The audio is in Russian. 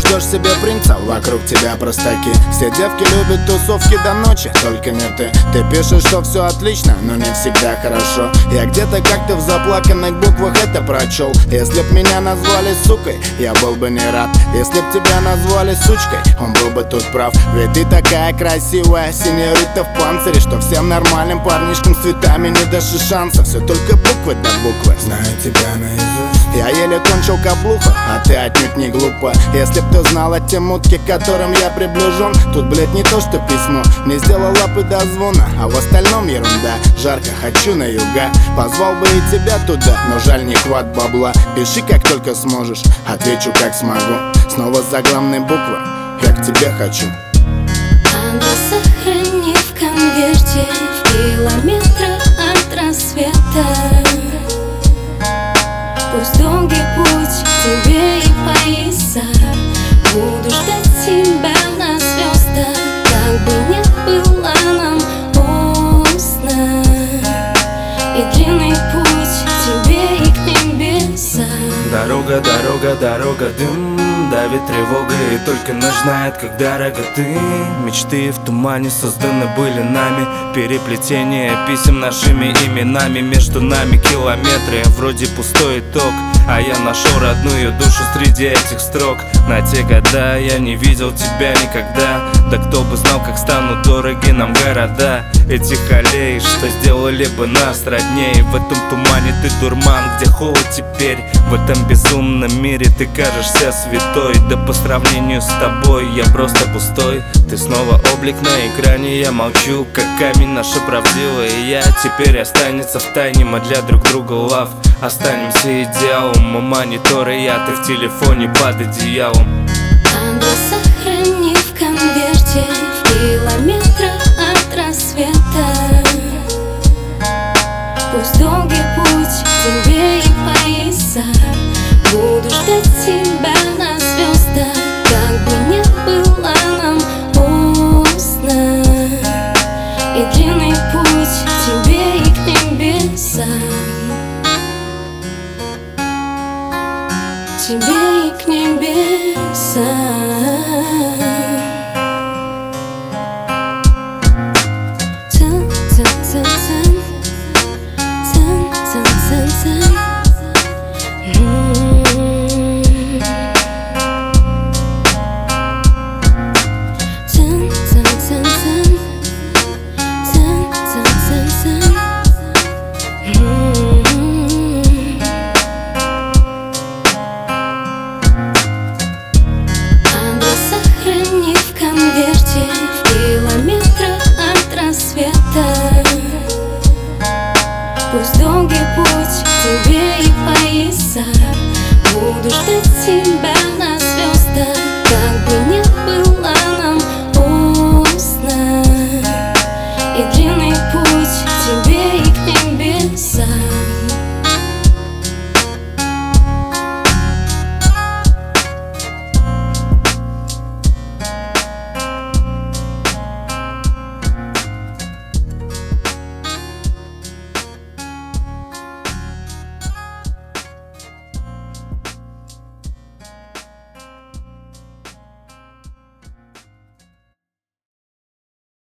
ждешь себе принца, вокруг тебя простаки. Все девки любят тусовки до ночи, только не ты. Ты пишешь, что все отлично, но не всегда хорошо. Я где-то как-то в заплаканных буквах это прочел. Если б меня назвали сукой, я был бы не рад. Если б тебя назвали сучкой, он был бы тут прав. Ведь ты такая красивая синьорита в панцире, что всем нормальным парнишкам с цветами не дашь и шанса. Все только буквы до буквы, знаю тебя наизусть. Я еле кончил каблуха, а ты отнюдь не глупа. Если б ты знала те мутки, к которым я приближен, тут, блядь, не то что письмо, не сделал лапы до звона, а в остальном ерунда. Жарко, хочу на юга, позвал бы и тебя туда, но жаль, не хват бабла. Пиши, как только сможешь, отвечу, как смогу. Снова заглавной буквы, я к тебе хочу. Адрес сохрани в конверте, в километрах от рассвета. Пусть долгий путь к тебе и пояса, буду ждать тебя на звездах, как бы не было нам поздно. И длинный путь к тебе и к небесам. Дорога, дорога, дорога, дым давит тревога, и только ночь знает, как дорого ты. Мечты в тумане созданы были нами, переплетение писем нашими именами. Между нами километры, вроде пустой итог, а я нашел родную душу среди этих строк. На те года я не видел тебя никогда, да кто бы знал, как станут дороги нам города. Этих аллей, что сделали бы нас роднее. В этом тумане ты дурман, где холод теперь. В этом безумном мире ты кажешься святой, да по сравнению с тобой я просто пустой. Ты снова облик на экране, я молчу, как камень наша правдивая. Я теперь останется в тайне, мы для друг друга лав. Останемся идеалом, мы мониторы, я, ты в телефоне под одеялом.